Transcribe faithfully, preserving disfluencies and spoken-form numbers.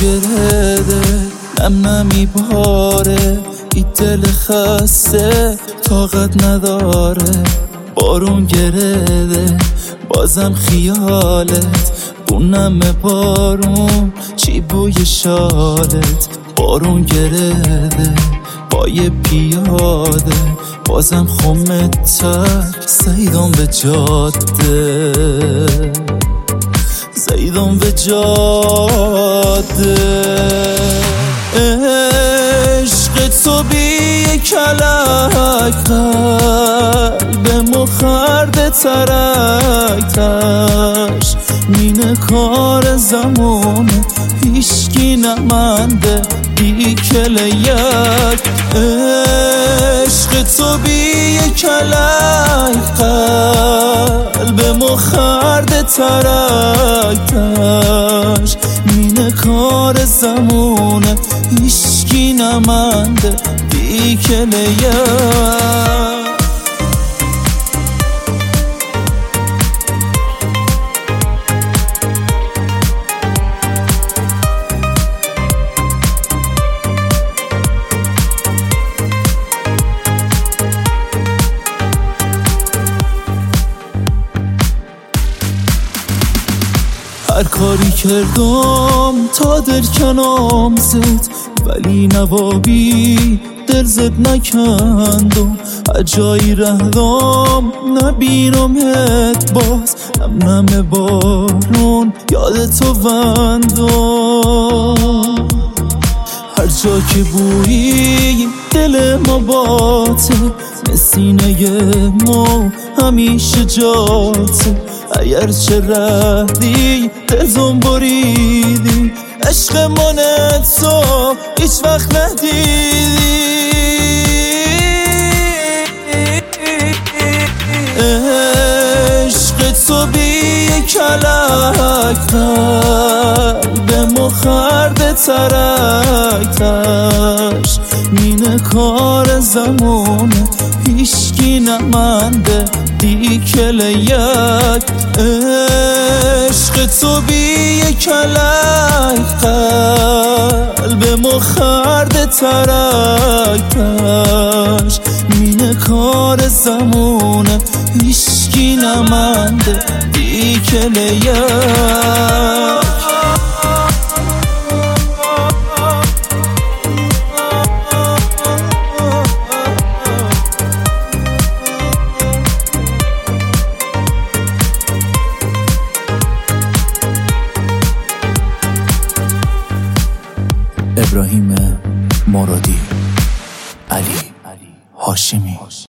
گرده نم نمی باره، این دل خسته طاقت نداره. بارون گرده بازم خیالت، بونم بارون چی بوی شالت. بارون گرده با یه پیاده، بازم خمت تک زیدم به جاده، زیدم به جاده. عشق تو بی کلک، قلبمو خرده ترک تش. مینه کار زمونه هیشکی نمنده بی کلیک. عشق تو بی کلک، قلبمو خرده ترک تش. مینه کار زمونه هیشکی نمنده بی کلیک. هر کاری کردم تا دل کنام زد، ولی نوابی دل زد نکندم. هر جایی رهدم نبینمت باز، نم نم بارون یاد تو وندم. هر جا که بویی دل ما باته، نسینه ما همیشه جاته. اگر چه رهدی دلم بریدی، عشق من تو هیچ وقت ندیدی. عشق تو بی کلک، قلبمو خرده ترک تش. مینه کار زمونه هیشکی نمنده بی کلیک. عشق تو بی کلک، قلبمو خرده ترک تش. مینه کار زمونه هیشکی نمنده بی کلیک. ابراهیم مرادی، علی هاشمی.